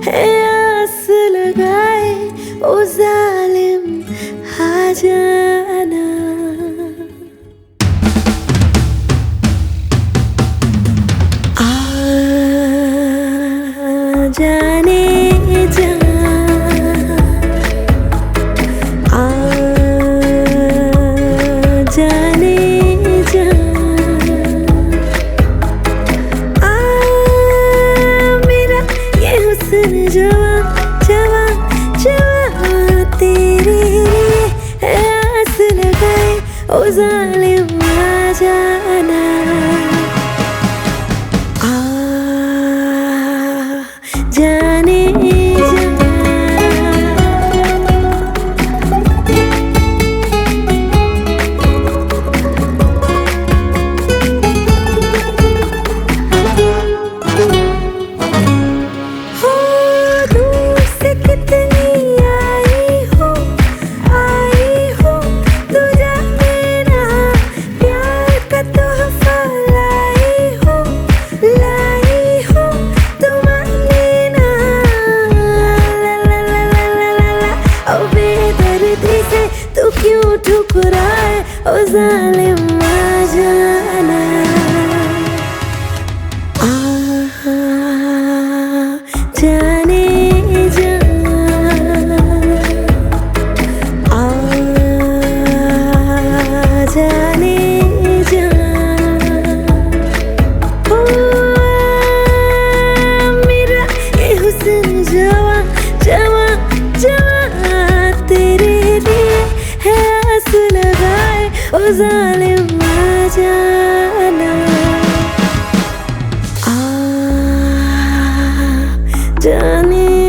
है आस लगाए ओ जालिम आ जाना। आ जाने जा, आ जाने जा, आ मेरा ये हुस्न जवां जवां जवां तेरे लिए है आस लगाए ओ जालिम आ जाना। आ जाने जा, हो दूर से कितनी आई हो तू जाने ना, प्यार का तोहफा लाई हो तू माने ना। ला ला ला ला ला ला ला ओ बेदर्दी से तू क्यों ठुकराए ओ जालिम आ जाना। आ जाने जा, आ जाने जा, ओ मेरा ये हुस्न जवां जवां जवां तेरे लिए है आस लगाए ओ जालिम आ जाना। आ जाने